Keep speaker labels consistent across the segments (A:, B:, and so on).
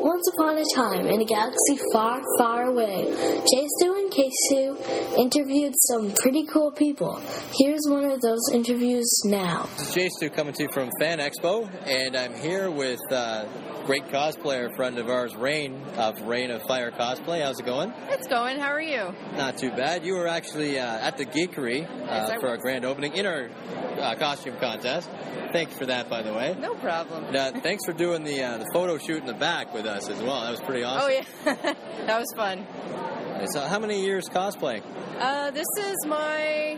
A: Once upon a time, in a galaxy far, far away, Jasu and Keisu interviewed some pretty cool people. Here's one of those interviews now.
B: This is Jasu coming to you from Fan Expo, and I'm here with great cosplayer friend of ours, Rain of Rain of Fire Cosplay. How's it going?
C: It's going. How are you?
B: Not too bad. You were actually at the Geekery for our grand opening in our costume contest. Thanks for that, by the way.
C: No problem.
B: Thanks for doing the photo shoot in the back with us as well. That was pretty awesome.
C: Oh, yeah. That was fun.
B: So how many years cosplaying?
C: This is my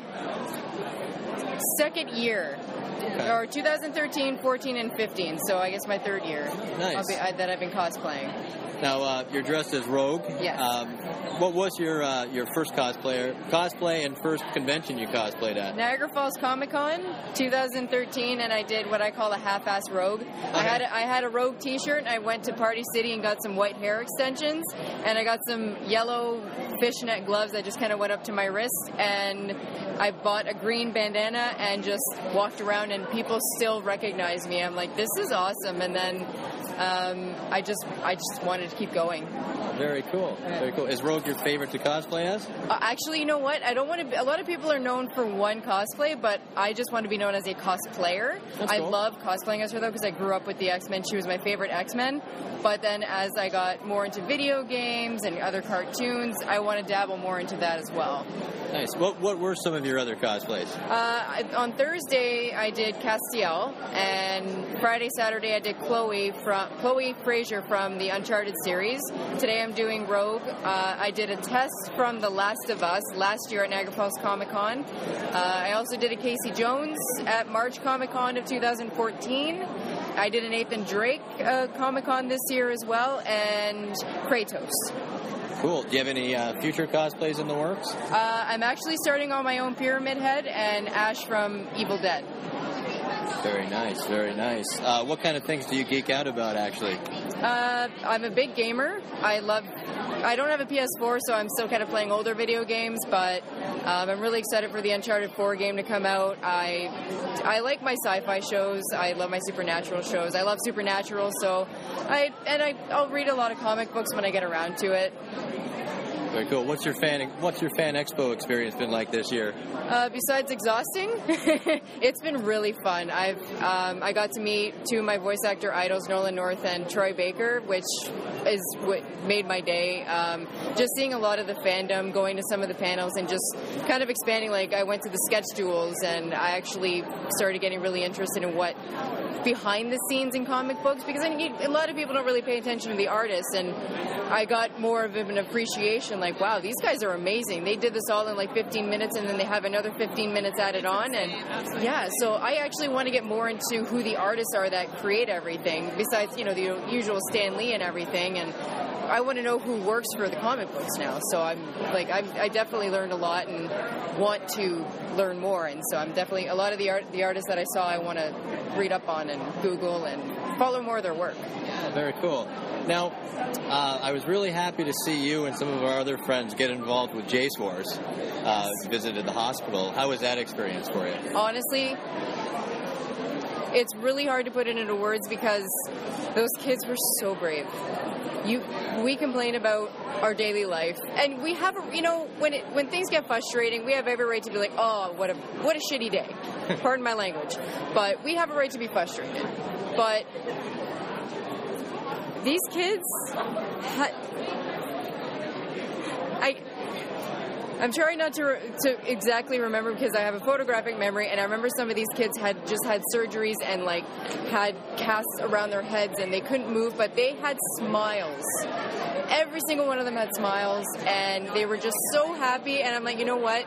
C: second year.
B: Okay.
C: Or 2013, 14, and 15. So I guess my third year.
B: Nice.
C: That I've been cosplaying.
B: Now, you're dressed as Rogue.
C: Yes.
B: What was your first cosplay and first convention you cosplayed at?
C: Niagara Falls Comic Con 2013, and I did what I call a half-ass Rogue. Okay. I had a Rogue T-shirt. I went to Party City and got some white hair extensions, and I got some yellow fishnet gloves that just kind of went up to my wrist, and I bought a green bandana and just walked around, and people still recognize me. I'm like, this is awesome, and then I just wanted to keep going.
B: Very cool. Very cool. Is Rogue your favorite to cosplay as?
C: Actually, you know what? I don't want to. A lot of people are known for one cosplay, but I just want to be known as a cosplayer.
B: That's
C: I
B: cool.
C: love cosplaying as her, though, because I grew up with the X-Men. She was my favorite X-Men. But then as I got more into video games and other cartoons, I want to dabble more into that as well.
B: Nice. What were some of your other cosplays?
C: On Thursday, I did Castiel, and Friday, Saturday, I did Chloe Fraser from the Uncharted series. Today, I'm doing Rogue. I did a test from The Last of Us last year at Niagara Falls Comic Con. I also did a Casey Jones at March Comic Con of 2014. I did an Nathan Drake Comic Con this year as well, and Kratos.
B: Cool. Do you have any future cosplays in the works?
C: I'm actually starting on my own Pyramid Head and Ash from Evil Dead.
B: Very nice, very nice. What kind of things do you geek out about, actually?
C: I'm a big gamer. I don't have a PS4, so I'm still kind of playing older video games, but I'm really excited for the Uncharted 4 game to come out. I like my sci-fi shows. I love my supernatural shows. I love Supernatural, so I'll read a lot of comic books when I get around to it.
B: Very cool. What's your Fan Expo experience been like this year?
C: Besides exhausting, it's been really fun. I got to meet two of my voice actor idols, Nolan North and Troy Baker, which is what made my day. Just seeing a lot of the fandom, going to some of the panels, and just kind of expanding. Like, I went to the sketch duels, and I actually started getting really interested in what behind the scenes in comic books, because a lot of people don't really pay attention to the artists, and I got more of an appreciation, like, wow, these guys are amazing. They did this all in like 15 minutes, and then they have another 15 minutes added on, and yeah, so I actually want to get more into who the artists are that create everything, besides, the usual Stan Lee and everything, and I want to know who works for the comic books now. So I definitely learned a lot and want to learn more, and so I'm definitely, a lot of the artists that I saw, I want to read up on and Google and follow more of their work.
B: Yeah, very cool. Now, I was really happy to see you and some of our other friends get involved with Jace Wars. Visited the hospital. How was that experience for you?
C: Honestly, it's really hard to put it into words because those kids were so brave. We complain about our daily life, and we have, when things get frustrating, we have every right to be like, oh, what a shitty day. Pardon my language. But we have a right to be frustrated. But these kids, I'm trying not to exactly remember because I have a photographic memory, and I remember some of these kids had just had surgeries and had casts around their heads and they couldn't move, but they had smiles. Every single one of them had smiles, and they were just so happy, and I'm like, you know what?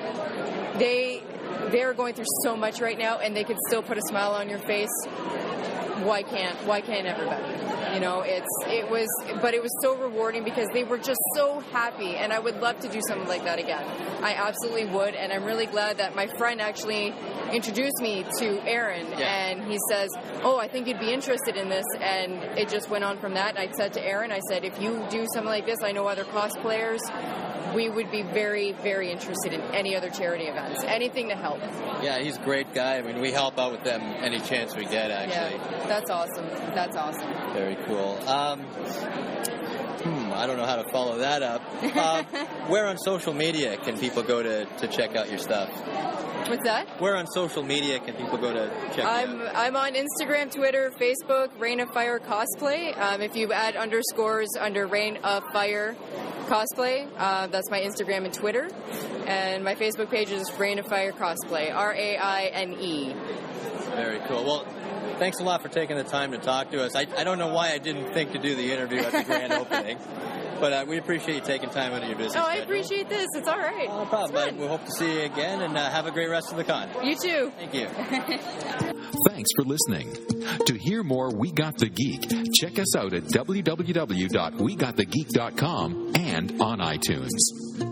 C: They're going through so much right now, and they could still put a smile on your face. Why can't everybody? It was so rewarding because they were just so happy, and I would love to do something like that again. I absolutely would, and I'm really glad that my friend actually introduced me to Aaron, and he says, oh, I think you'd be interested in this, and it just went on from that. And I said to Aaron, I said, if you do something like this, I know other cosplayers, we would be very, very interested in any other charity events, anything to help.
B: Yeah, he's a great guy. I mean, we help out with them any chance we get, actually.
C: Yeah. That's awesome. That's awesome.
B: Very cool. I don't know how to follow that up. Where on social media can people go to check out your stuff?
C: What's that?
B: Where on social media can people go to check you out?
C: I'm on Instagram, Twitter, Facebook, Reign of Fire Cosplay. If you add underscores under Reign of Fire Cosplay, that's my Instagram and Twitter. And my Facebook page is Reign of Fire Cosplay, RAINE.
B: Very cool. Well, thanks a lot for taking the time to talk to us. I don't know why I didn't think to do the interview at the grand opening, but we appreciate you taking time out of your busy schedule.
C: I appreciate this. It's all right.
B: No problem. But we hope to see you again, and have a great rest of the con.
C: You too.
B: Thank you.
D: Thanks for listening. To hear more We Got the Geek, check us out at www.wegotthegeek.com and on iTunes.